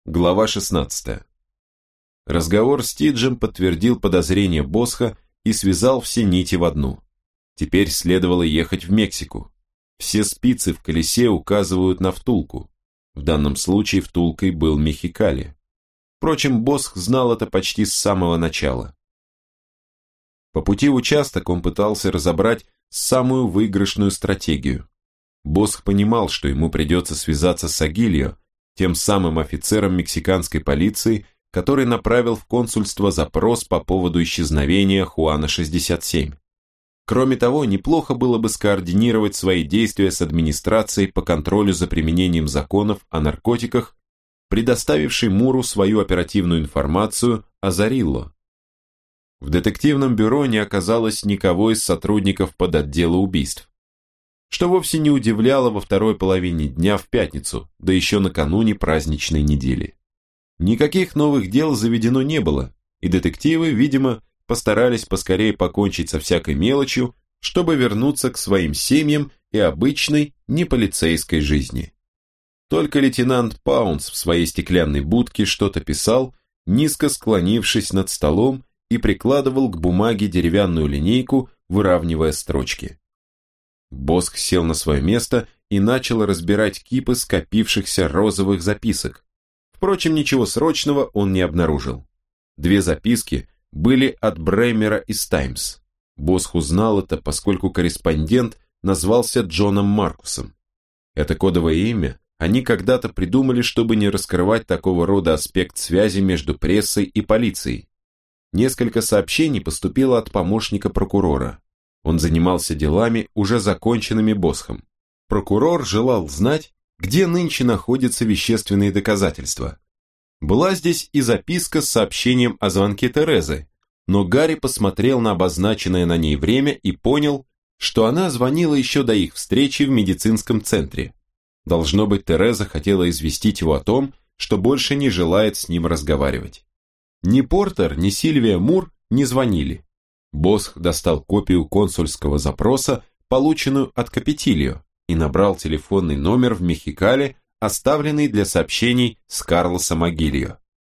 Глава 16. Разговор с Тиджем подтвердил подозрения Босха и связал все нити в одну. Теперь следовало ехать в Мексику. Все спицы в колесе указывают на втулку. В данном случае втулкой был Мехикали. Впрочем, Босх знал это почти с самого начала. По пути в участок он пытался разобрать самую выигрышную стратегию. Босх понимал, что ему придется связаться с Агильо, тем самым офицером мексиканской полиции, который направил в консульство запрос по поводу исчезновения Хуана-67. Кроме того, неплохо было бы скоординировать свои действия с администрацией по контролю за применением законов о наркотиках, предоставившей Муру свою оперативную информацию о Зарилло. В детективном бюро не оказалось никого из сотрудников подотдела убийств, что вовсе не удивляло во второй половине дня в пятницу, да еще накануне праздничной недели. Никаких новых дел заведено не было, и детективы, видимо, постарались поскорее покончить со всякой мелочью, чтобы вернуться к своим семьям и обычной, неполицейской жизни. Только лейтенант Паунс в своей стеклянной будке что-то писал, низко склонившись над столом, и прикладывал к бумаге деревянную линейку, выравнивая строчки. Босх сел на свое место и начал разбирать кипы скопившихся розовых записок. Впрочем, ничего срочного он не обнаружил. 2 записки были от Бремера из «Таймс». Босх узнал это, поскольку корреспондент назвался Джоном Маркусом. Это кодовое имя они когда-то придумали, чтобы не раскрывать такого рода аспект связи между прессой и полицией. Несколько сообщений поступило от помощника прокурора. Он занимался делами, уже законченными Босхом. Прокурор желал знать, где нынче находятся вещественные доказательства. Была здесь и записка с сообщением о звонке Терезы, но Гарри посмотрел на обозначенное на ней время и понял, что она звонила еще до их встречи в медицинском центре. Должно быть, Тереза хотела известить его о том, что больше не желает с ним разговаривать. Ни Портер, ни Сильвия Мур не звонили. Босх достал копию консульского запроса, полученную от Капетильо, и набрал телефонный номер в Мехикали, оставленный для сообщений с Карлосом Агильо.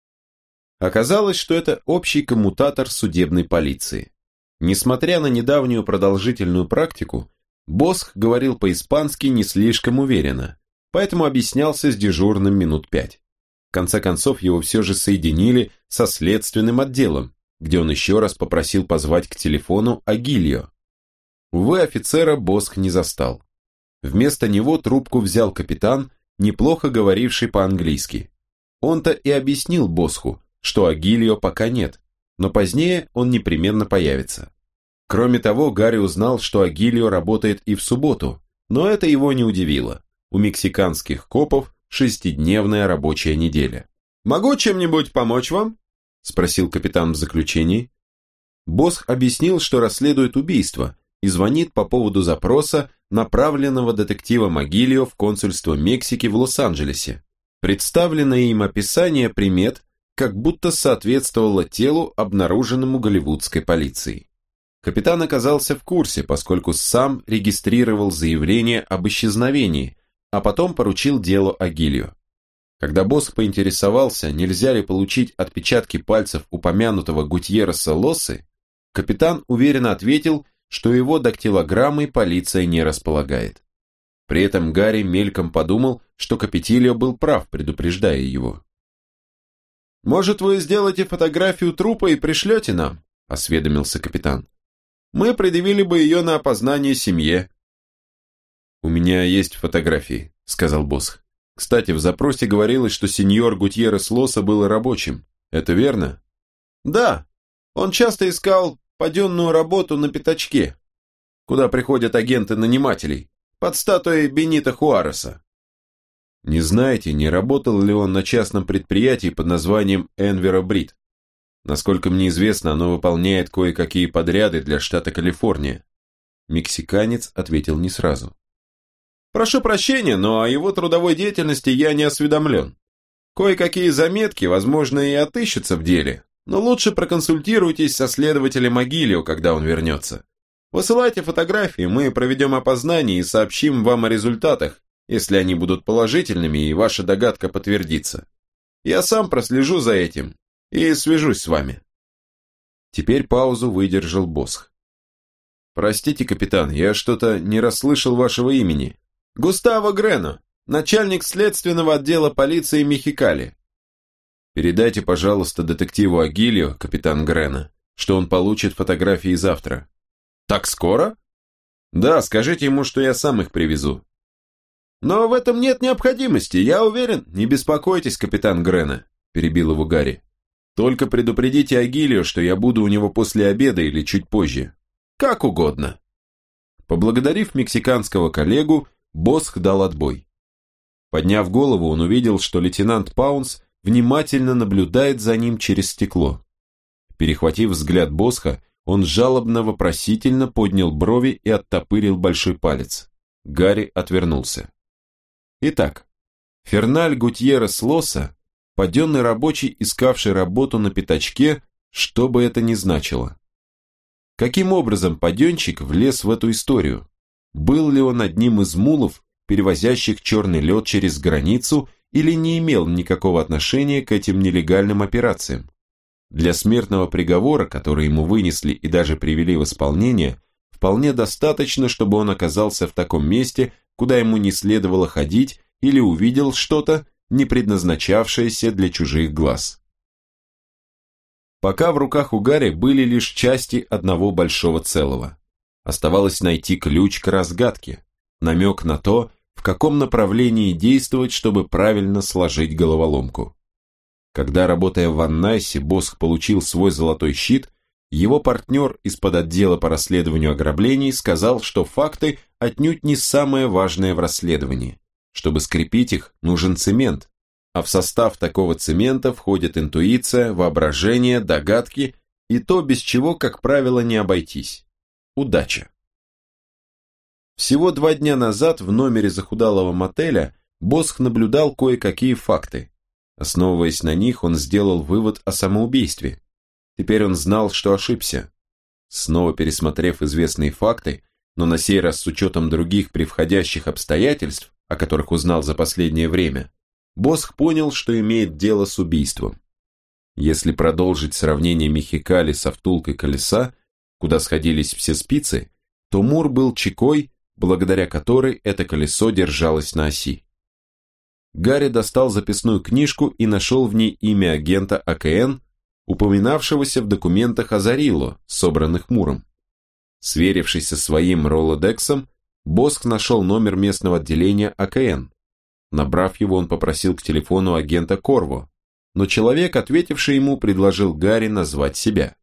Оказалось, что это общий коммутатор судебной полиции. Несмотря на недавнюю продолжительную практику, Босх говорил по-испански не слишком уверенно, поэтому объяснялся с дежурным минут 5. В конце концов, его все же соединили со следственным отделом, где он еще раз попросил позвать к телефону Агильо. Увы, офицера Босх не застал. Вместо него трубку взял капитан, неплохо говоривший по-английски. Он-то и объяснил Босху, что Агильо пока нет, но позднее он непременно появится. Кроме того, Гарри узнал, что Агильо работает и в субботу, но это его не удивило. У мексиканских копов 6-дневная рабочая неделя. «Могу чем-нибудь помочь вам?» – спросил капитан в заключении. Босх объяснил, что расследует убийство, и звонит по поводу запроса, направленного детективом Агильо в консульство Мексики в Лос-Анджелесе. Представленное им описание примет как будто соответствовало телу, обнаруженному голливудской полицией. Капитан оказался в курсе, поскольку сам регистрировал заявление об исчезновении, а потом поручил дело Агильо. Когда Босх поинтересовался, нельзя ли получить отпечатки пальцев упомянутого Гутьерреса Лосы, капитан уверенно ответил, что его дактилограммой полиция не располагает. При этом Гарри мельком подумал, что Капетильо был прав, предупреждая его. «Может, вы сделаете фотографию трупа и пришлете нам?» – осведомился капитан. «Мы предъявили бы ее на опознание семье». «У меня есть фотографии», – сказал Босх. «Кстати, в запросе говорилось, что сеньор Гутьеррес Лоса был рабочим. Это верно?» «Да. Он часто искал паденную работу на пятачке, куда приходят агенты нанимателей, под статуей Бенита Хуареса». «Не знаете, не работал ли он на частном предприятии под названием Энвера Брит? Насколько мне известно, оно выполняет кое-какие подряды для штата Калифорния». Мексиканец ответил не сразу. «Прошу прощения, но о его трудовой деятельности я не осведомлен. Кое-какие заметки, возможно, и отыщутся в деле, но лучше проконсультируйтесь со следователем Агильо, когда он вернется. Высылайте фотографии, мы проведем опознание и сообщим вам о результатах, если они будут положительными и ваша догадка подтвердится. Я сам прослежу за этим и свяжусь с вами». Теперь паузу выдержал Босх. «Простите, капитан, я что-то не расслышал вашего имени». «Густаво Грено, начальник следственного отдела полиции Мехикали». «Передайте, пожалуйста, детективу Агилио, капитан Грено, что он получит фотографии завтра». «Так скоро?» «Да, скажите ему, что я сам их привезу». «Но в этом нет необходимости, я уверен». «Не беспокойтесь, капитан Грено», перебил его Гарри. «Только предупредите Агилио, что я буду у него после обеда или чуть позже». «Как угодно». Поблагодарив мексиканского коллегу, Босх дал отбой. Подняв голову, он увидел, что лейтенант Паунс внимательно наблюдает за ним через стекло. Перехватив взгляд Босха, он жалобно-вопросительно поднял брови и оттопырил большой палец. Гарри отвернулся. Итак, Ферналь Гутьеррес Лоса, паденный рабочий, искавший работу на пятачке, что бы это ни значило. Каким образом паденщик влез в эту историю? Был ли он одним из мулов, перевозящих черный лед через границу, или не имел никакого отношения к этим нелегальным операциям? Для смертного приговора, который ему вынесли и даже привели в исполнение, вполне достаточно, чтобы он оказался в таком месте, куда ему не следовало ходить, или увидел что-то, не предназначавшееся для чужих глаз. Пока в руках у Гарри были лишь части одного большого целого. Оставалось найти ключ к разгадке, намек на то, в каком направлении действовать, чтобы правильно сложить головоломку. Когда, работая в Ван-Найсе, Босх получил свой золотой щит, его партнер из-под отдела по расследованию ограблений сказал, что факты отнюдь не самое важное в расследовании. Чтобы скрепить их, нужен цемент, а в состав такого цемента входит интуиция, воображение, догадки и то, без чего, как правило, не обойтись. Удача. Всего 2 дня назад в номере захудалого мотеля Босх наблюдал кое-какие факты. Основываясь на них, он сделал вывод о самоубийстве. Теперь он знал, что ошибся. Снова пересмотрев известные факты, но на сей раз с учетом других превходящих обстоятельств, о которых узнал за последнее время, Босх понял, что имеет дело с убийством. Если продолжить сравнение Мехикали со втулкой колеса, куда сходились все спицы, то Мур был чекой, благодаря которой это колесо держалось на оси. Гарри достал записную книжку и нашел в ней имя агента АКН, упоминавшегося в документах Азарилло, собранных Муром. Сверившись со своим ролодексом, Босх нашел номер местного отделения АКН. Набрав его, он попросил к телефону агента Корво, но человек, ответивший ему, предложил Гарри назвать себя.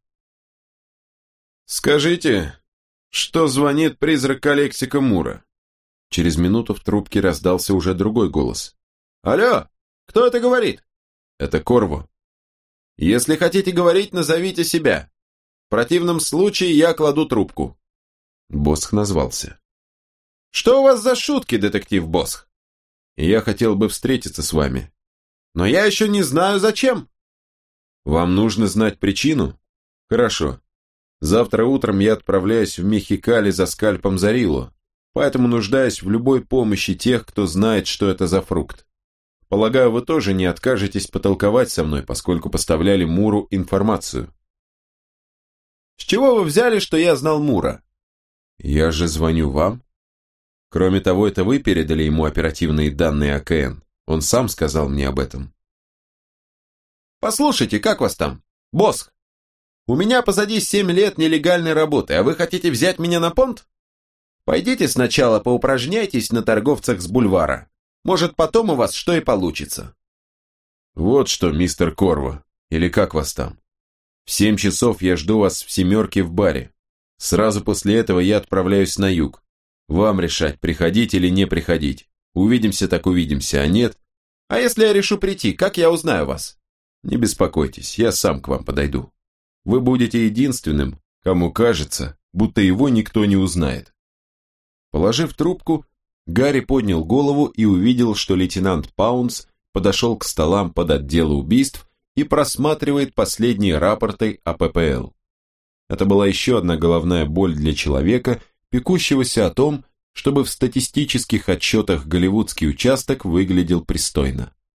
«Скажите, что звонит призрак Алексика Мура?» Через минуту в трубке раздался уже другой голос. «Алло, кто это говорит?» «Это Корво». «Если хотите говорить, назовите себя. В противном случае я кладу трубку». Босх назвался. «Что у вас за шутки, детектив Босх?» «Я хотел бы встретиться с вами». «Но я еще не знаю, зачем». «Вам нужно знать причину?» «Хорошо. Завтра утром я отправляюсь в Мехикали за скальпом Зарилло, поэтому нуждаюсь в любой помощи тех, кто знает, что это за фрукт. Полагаю, вы тоже не откажетесь потолковать со мной, поскольку поставляли Муру информацию». «С чего вы взяли, что я знал Мура?» «Я же звоню вам». Кроме того, это вы передали ему оперативные данные АКН. Он сам сказал мне об этом. «Послушайте, как вас там? Босх, у меня позади 7 лет нелегальной работы, а вы хотите взять меня на понт? Пойдите сначала поупражняйтесь на торговцах с бульвара. Может, потом у вас что и получится». «Вот что, мистер Корво, или как вас там? В 7 часов я жду вас в 7 в баре. Сразу после этого я отправляюсь на юг. Вам решать, приходить или не приходить. Увидимся так увидимся, а нет... А если я решу прийти, как я узнаю вас?» «Не беспокойтесь, я сам к вам подойду. Вы будете единственным, кому кажется, будто его никто не узнает». Положив трубку, Гарри поднял голову и увидел, что лейтенант Паунс подошел к столам под отделы убийств и просматривает последние рапорты о ППЛ. Это была еще одна головная боль для человека, пекущегося о том, чтобы в статистических отчетах голливудский участок выглядел пристойно.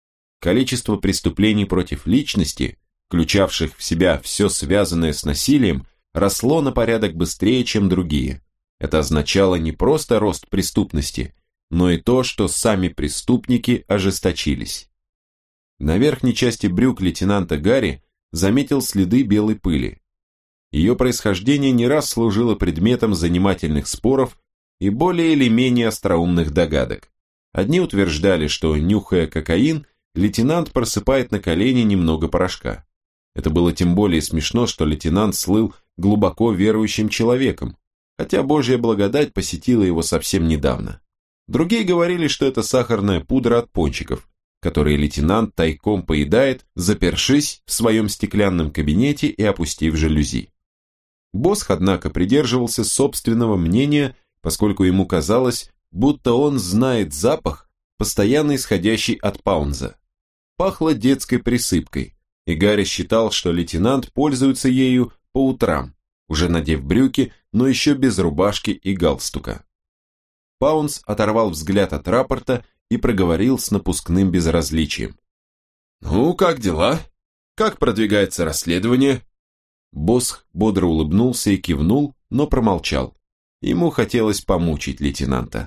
количество преступлений против личности, включавших в себя все связанное с насилием, росло на порядок быстрее, чем другие. Это означало не просто рост преступности, но и то, что сами преступники ожесточились. На верхней части брюк лейтенанта Гарри заметил следы белой пыли. Ее происхождение не раз служило предметом занимательных споров и более или менее остроумных догадок. Одни утверждали, что, нюхая кокаин, лейтенант просыпает на колени немного порошка. Это было тем более смешно, что лейтенант слыл глубоко верующим человеком, хотя Божья благодать посетила его совсем недавно. Другие говорили, что это сахарная пудра от пончиков, которые лейтенант тайком поедает, запершись в своем стеклянном кабинете и опустив жалюзи. Босх, однако, придерживался собственного мнения, поскольку ему казалось, будто он знает запах, постоянно исходящий от Паунза. Пахло детской присыпкой, и Гарри считал, что лейтенант пользуется ею по утрам, уже надев брюки, но еще без рубашки и галстука. Паунз оторвал взгляд от рапорта и проговорил с напускным безразличием. «Ну, как дела? Как продвигается расследование?» Босх бодро улыбнулся и кивнул, но промолчал. Ему хотелось помучить лейтенанта.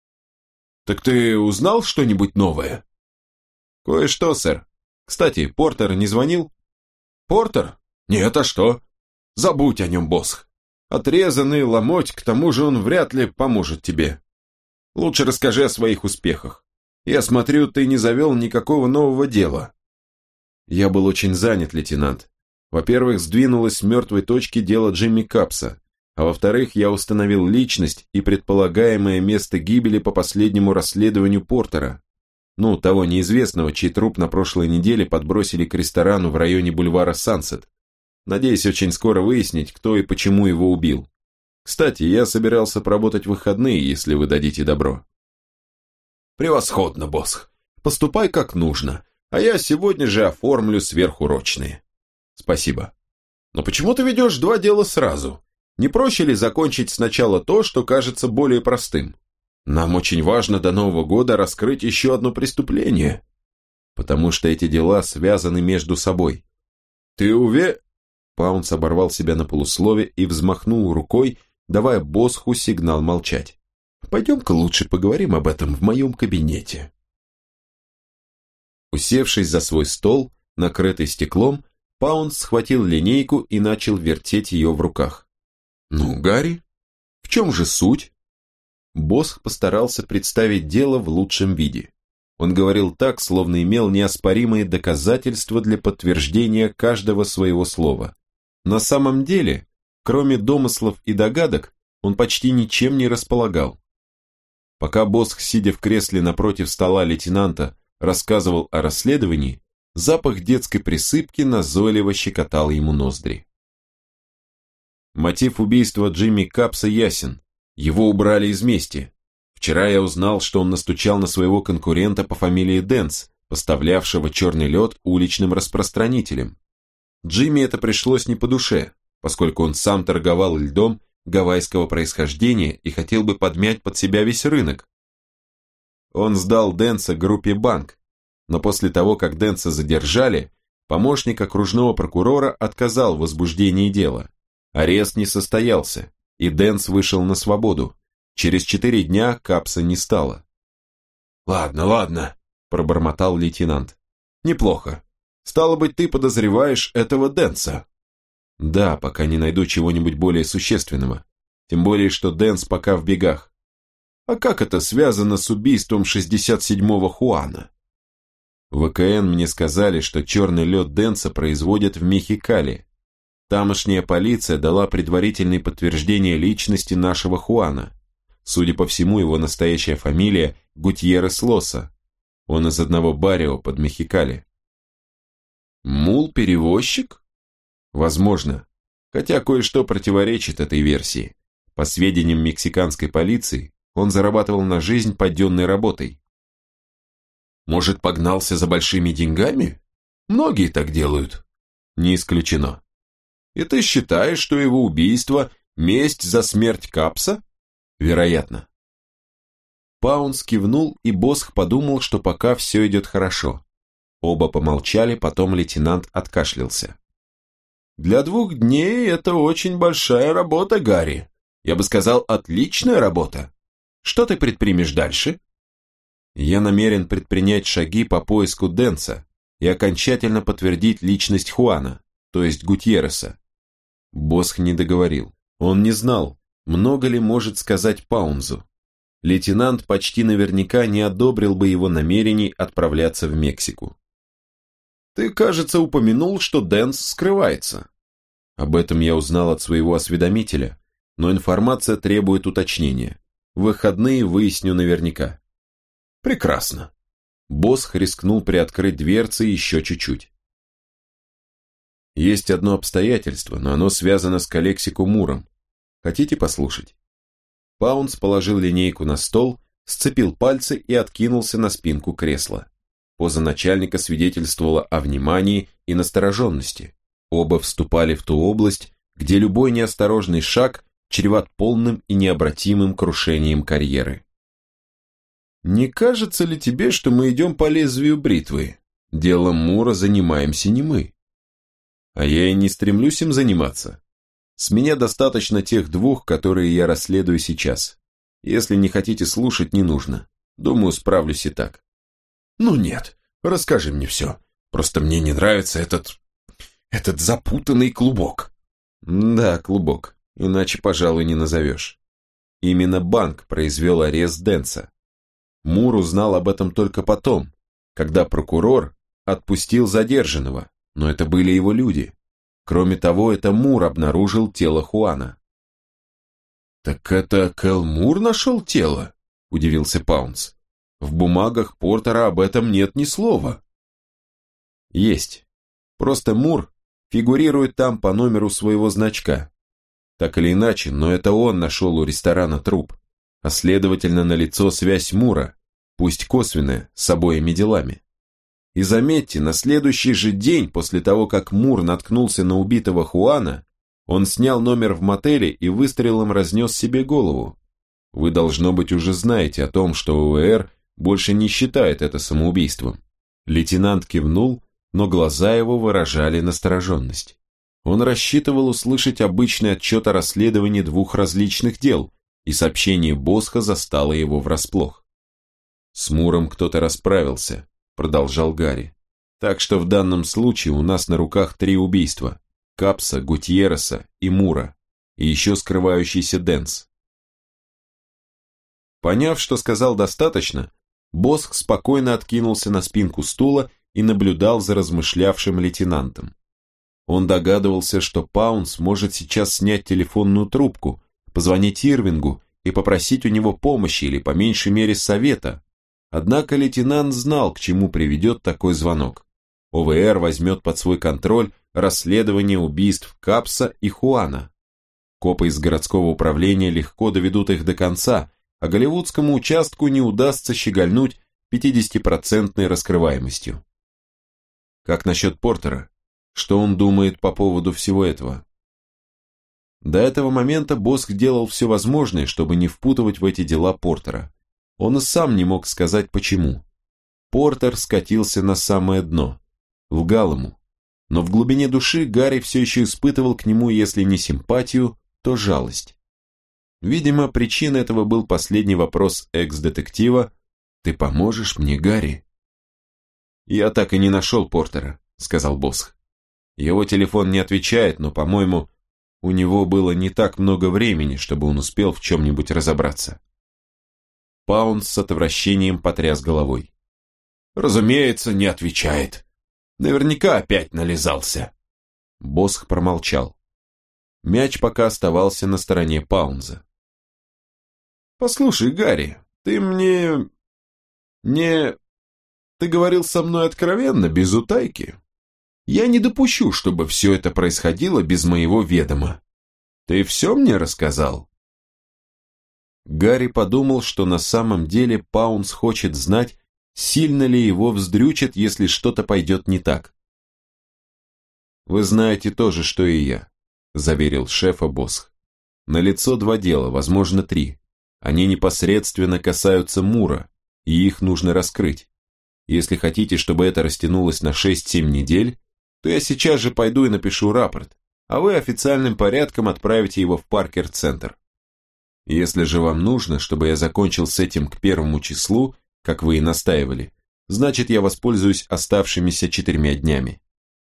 «Так ты узнал что-нибудь новое?» «Кое-что, сэр. Кстати, Портер не звонил?» «Портер? Нет, а что? Забудь о нем, Босх. Отрезанный ломоть, к тому же он вряд ли поможет тебе. Лучше расскажи о своих успехах. Я смотрю, ты не завел никакого нового дела». «Я был очень занят, лейтенант. Во-первых, сдвинулось с мертвой точки дело Джимми Капса, а во-вторых, я установил личность и предполагаемое место гибели по последнему расследованию Портера. Ну, того неизвестного, чей труп на прошлой неделе подбросили к ресторану в районе бульвара Сансет. Надеюсь очень скоро выяснить, кто и почему его убил. Кстати, я собирался поработать в выходные, если вы дадите добро». «Превосходно, Босх. Поступай как нужно, а я сегодня же оформлю сверхурочные». «Спасибо. Но почему ты ведешь два дела сразу? Не проще ли закончить сначала то, что кажется более простым? Нам очень важно до Нового года раскрыть еще одно преступление». «Потому что эти дела связаны между собой». «Ты Паунс оборвал себя на полуслове и взмахнул рукой, давая Босху сигнал молчать. «Пойдем-ка лучше поговорим об этом в моем кабинете». Усевшись за свой стол, накрытый стеклом, Паунс схватил линейку и начал вертеть ее в руках. «Ну, Гарри, в чем же суть?» Босх постарался представить дело в лучшем виде. Он говорил так, словно имел неоспоримые доказательства для подтверждения каждого своего слова. На самом деле, кроме домыслов и догадок, он почти ничем не располагал. Пока Босх, сидя в кресле напротив стола лейтенанта, рассказывал о расследовании, запах детской присыпки назойливо щекотал ему ноздри. Мотив убийства Джимми Капса ясен. Его убрали из мести. Вчера я узнал, что он настучал на своего конкурента по фамилии Дэнс, поставлявшего черный лед уличным распространителям. Джимми это пришлось не по душе, поскольку он сам торговал льдом гавайского происхождения и хотел бы подмять под себя весь рынок. Он сдал Дэнса группе «Банк», но после того, как Дэнса задержали, помощник окружного прокурора отказал в возбуждении дела. Арест не состоялся, и Дэнс вышел на свободу. Через 4 дня Капса не стало. «Ладно», – пробормотал лейтенант. «Неплохо. Стало быть, ты подозреваешь этого Дэнса?» «Да, пока не найду чего-нибудь более существенного. Тем более, что Дэнс пока в бегах». «А как это связано с убийством 67-го Хуана?» В ВКН мне сказали, что черный лед Дэнса производят в Мехикали. Тамошняя полиция дала предварительное подтверждение личности нашего Хуана. Судя по всему, его настоящая фамилия Гутьеррес Лоса. Он из одного баррио под Мехикали. Мул-перевозчик? Возможно. Хотя кое-что противоречит этой версии. По сведениям мексиканской полиции, он зарабатывал на жизнь паденной работой. Может, погнался за большими деньгами? Многие так делают. Не исключено. И ты считаешь, что его убийство – месть за смерть Капса? Вероятно. Паунс кивнул, и Босх подумал, что пока все идет хорошо. Оба помолчали, потом лейтенант откашлялся. «Для 2 дней это очень большая работа, Гарри. Я бы сказал, отличная работа. Что ты предпримешь дальше?» «Я намерен предпринять шаги по поиску Дэнса и окончательно подтвердить личность Хуана, то есть Гутьерреса». Босх не договорил. Он не знал, много ли может сказать Паунзу. Лейтенант почти наверняка не одобрил бы его намерений отправляться в Мексику. «Ты, кажется, упомянул, что Дэнс скрывается». «Об этом я узнал от своего осведомителя, но информация требует уточнения. В выходные выясню наверняка». «Прекрасно». Босх рискнул приоткрыть дверцы еще чуть-чуть. «Есть одно обстоятельство, но оно связано с Калексико Муром. Хотите послушать?» Паунс положил линейку на стол, сцепил пальцы и откинулся на спинку кресла. Поза начальника свидетельствовала о внимании и настороженности. Оба вступали в ту область, где любой неосторожный шаг чреват полным и необратимым крушением карьеры. «Не кажется ли тебе, что мы идем по лезвию бритвы? Делом Мура занимаемся не мы». «А я и не стремлюсь им заниматься. С меня достаточно тех 2, которые я расследую сейчас. Если не хотите слушать, не нужно. Думаю, справлюсь и так». «Ну нет, расскажи мне все. Просто мне не нравится этот запутанный клубок». «Да, клубок. Иначе, пожалуй, не назовешь. Именно банк произвел арест Дэнса. Мур узнал об этом только потом, когда прокурор отпустил задержанного, но это были его люди. Кроме того, это Мур обнаружил тело Хуана». «Так это Кэл Мур нашел тело?» – удивился Паунс. «В бумагах Портера об этом нет ни слова». «Есть. Просто Мур фигурирует там по номеру своего значка. Так или иначе, но это он нашел у ресторана труп, а следовательно налицо связь Мура, пусть косвенная, с обоими делами. И заметьте, на следующий же день после того, как Мур наткнулся на убитого Хуана, он снял номер в мотеле и выстрелом разнес себе голову. Вы, должно быть, уже знаете о том, что ОВР больше не считает это самоубийством». Лейтенант кивнул, но глаза его выражали настороженность. Он рассчитывал услышать обычный отчет о расследовании 2 различных дел, и сообщение Босха застало его врасплох. «С Муром кто-то расправился», — продолжал Гарри. «Так что в данном случае у нас на руках 3 убийства: Капса, Гутьерреса и Мура, и еще скрывающийся Дэнс». Поняв, что сказал достаточно, Босх спокойно откинулся на спинку стула и наблюдал за размышлявшим лейтенантом. Он догадывался, что Паунс может сейчас снять телефонную трубку, позвонить Ирвингу и попросить у него помощи или по меньшей мере совета. Однако лейтенант знал, к чему приведет такой звонок. ОВР возьмет под свой контроль расследование убийств Капса и Хуана. Копы из городского управления легко доведут их до конца, а голливудскому участку не удастся щегольнуть 50% раскрываемостью. Как насчет Портера? Что он думает по поводу всего этого? До этого момента Босх делал все возможное, чтобы не впутывать в эти дела Портера. Он и сам не мог сказать почему. Портер скатился на самое дно, лгал ему. Но в глубине души Гарри все еще испытывал к нему, если не симпатию, то жалость. Видимо, причиной этого был последний вопрос экс-детектива: «Ты поможешь мне, Гарри?» «Я так и не нашел Портера», — сказал Босх. «Его телефон не отвечает, но, по-моему, у него было не так много времени, чтобы он успел в чем-нибудь разобраться». Паунс с отвращением потряс головой. «Разумеется, не отвечает. Наверняка опять нализался». Босх промолчал. Мяч пока оставался на стороне Паунза. «Послушай, Гарри, ты мне... Ты говорил со мной откровенно, без утайки. Я не допущу, чтобы все это происходило без моего ведома. Ты все мне рассказал?» Гарри подумал, что на самом деле Паунс хочет знать, сильно ли его вздрючит, если что-то пойдет не так. «Вы знаете то же, что и я», — заверил шефа Босх. «Налицо 2 дела, возможно 3. Они непосредственно касаются Мура, и их нужно раскрыть. Если хотите, чтобы это растянулось на 6-7 недель, то я сейчас же пойду и напишу рапорт, а вы официальным порядком отправите его в Паркер-центр. Если же вам нужно, чтобы я закончил с этим к 1 числу, как вы и настаивали, значит, я воспользуюсь оставшимися 4 днями.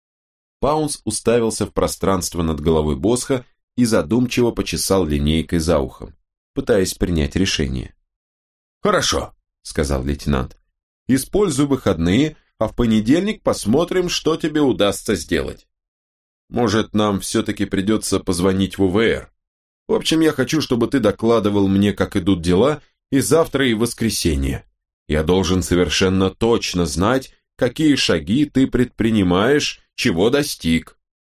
Паунс уставился в пространство над головой Босха и задумчиво почесал линейкой за ухом, пытаясь принять решение. «Хорошо», — сказал лейтенант. «Используй выходные, а в понедельник посмотрим, что тебе удастся сделать. Может, нам все-таки придется позвонить в УВР. В общем, я хочу, чтобы ты докладывал мне, как идут дела, и завтра, и в воскресенье. Я должен совершенно точно знать, какие шаги ты предпринимаешь, чего достиг».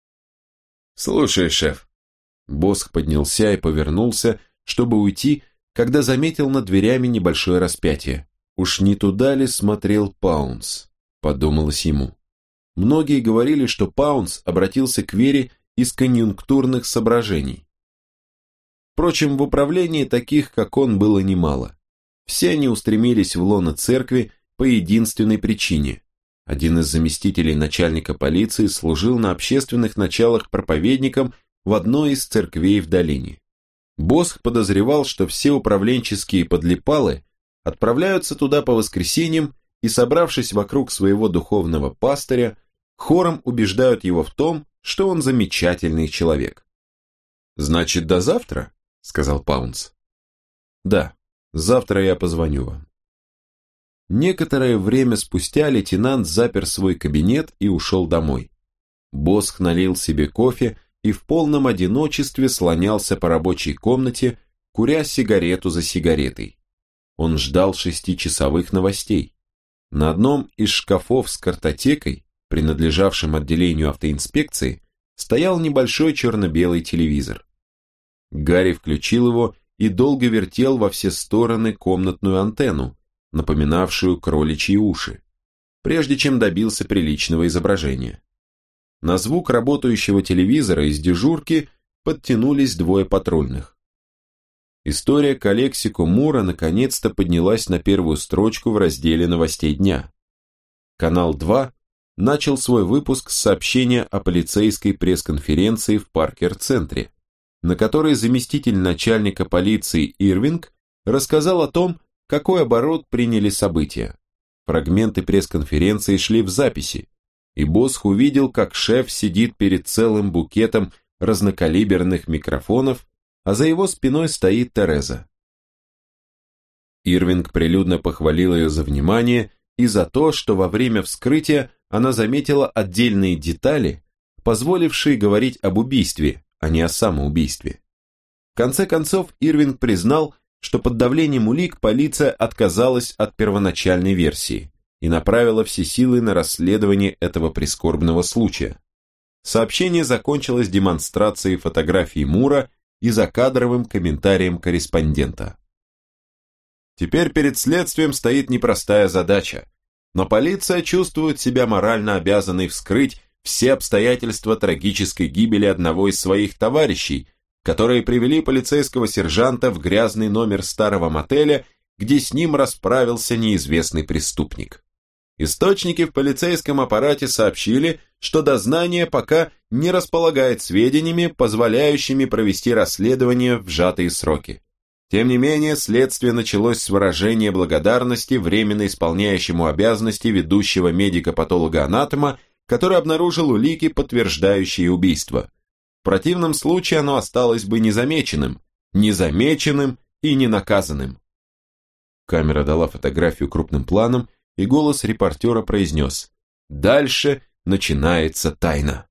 «Слушай, шеф». Босх поднялся и повернулся, чтобы уйти, когда заметил над дверями небольшое распятие. «Уж не туда ли смотрел Паунс?» – подумалось ему. Многие говорили, что Паунс обратился к вере из конъюнктурных соображений. Впрочем, в управлении таких, как он, было немало. Все они устремились в лоно церкви по единственной причине. Один из заместителей начальника полиции служил на общественных началах проповедником в одной из церквей в долине. Босх подозревал, что все управленческие подлипалы отправляются туда по воскресеньям и, собравшись вокруг своего духовного пастыря, хором убеждают его в том, что он замечательный человек. «Значит, до завтра?» – сказал Паунс. «Да, завтра я позвоню вам». Некоторое время спустя лейтенант запер свой кабинет и ушел домой. Босх налил себе кофе и в полном одиночестве слонялся по рабочей комнате, куря сигарету за сигаретой. Он ждал 6-часовых новостей. На одном из шкафов с картотекой, принадлежавшим отделению автоинспекции, стоял небольшой черно-белый телевизор. Гарри включил его и долго вертел во все стороны комнатную антенну, напоминавшую кроличьи уши, прежде чем добился приличного изображения. На звук работающего телевизора из дежурки подтянулись 2 патрульных. История к Алексику Мура наконец-то поднялась на первую строчку в разделе новостей дня. Канал 2 начал свой выпуск с сообщения о полицейской пресс-конференции в Паркер-центре, на которой заместитель начальника полиции Ирвинг рассказал о том, какой оборот приняли события. Фрагменты пресс-конференции шли в записи, и Босх увидел, как шеф сидит перед целым букетом разнокалиберных микрофонов, а за его спиной стоит Тереза. Ирвинг прилюдно похвалил ее за внимание и за то, что во время вскрытия она заметила отдельные детали, позволившие говорить об убийстве, а не о самоубийстве. В конце концов, Ирвинг признал, что под давлением улик полиция отказалась от первоначальной версии и направила все силы на расследование этого прискорбного случая. Сообщение закончилось демонстрацией фотографий Мура и закадровым комментарием корреспондента. Теперь перед следствием стоит непростая задача, но полиция чувствует себя морально обязанной вскрыть все обстоятельства трагической гибели одного из своих товарищей, которые привели полицейского сержанта в грязный номер старого мотеля, где с ним расправился неизвестный преступник. Источники в полицейском аппарате сообщили, что дознание пока не располагает сведениями, позволяющими провести расследование в сжатые сроки. Тем не менее, следствие началось с выражения благодарности временно исполняющему обязанности ведущего медико-патолога-анатома, который обнаружил улики, подтверждающие убийство. В противном случае оно осталось бы незамеченным и ненаказанным. Камера дала фотографию крупным планом, и голос репортера произнес: «Дальше начинается тайна».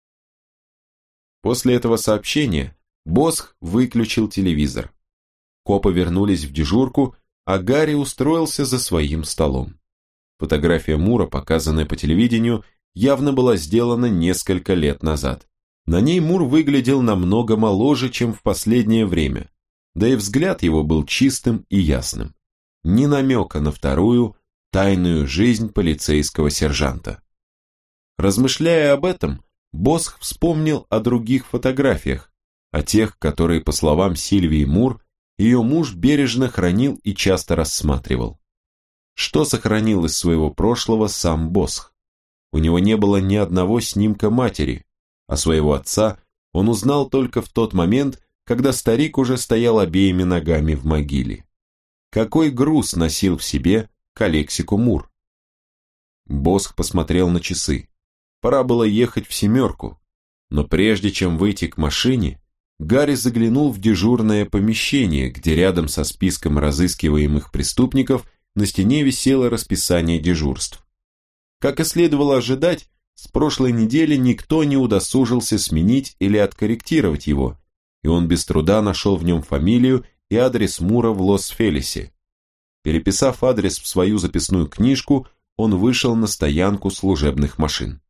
После этого сообщения Босх выключил телевизор. Копы вернулись в дежурку, а Гарри устроился за своим столом. Фотография Мура, показанная по телевидению, явно была сделана несколько лет назад. На ней Мур выглядел намного моложе, чем в последнее время, да и взгляд его был чистым и ясным. Ни намека на вторую, тайную жизнь полицейского сержанта. Размышляя об этом, Босх вспомнил о других фотографиях, о тех, которые, по словам Сильвии Мур, ее муж бережно хранил и часто рассматривал. Что сохранил из своего прошлого сам Босх? У него не было ни одного снимка матери, а своего отца он узнал только в тот момент, когда старик уже стоял обеими ногами в могиле. Какой груз носил в себе Калексико Мур? Босх посмотрел на часы. Пора было ехать в «семерку», но прежде чем выйти к машине, Гарри заглянул в дежурное помещение, где рядом со списком разыскиваемых преступников на стене висело расписание дежурств. Как и следовало ожидать, с прошлой недели никто не удосужился сменить или откорректировать его, и он без труда нашел в нем фамилию и адрес Мура в Лос-Фелисе. Переписав адрес в свою записную книжку, он вышел на стоянку служебных машин.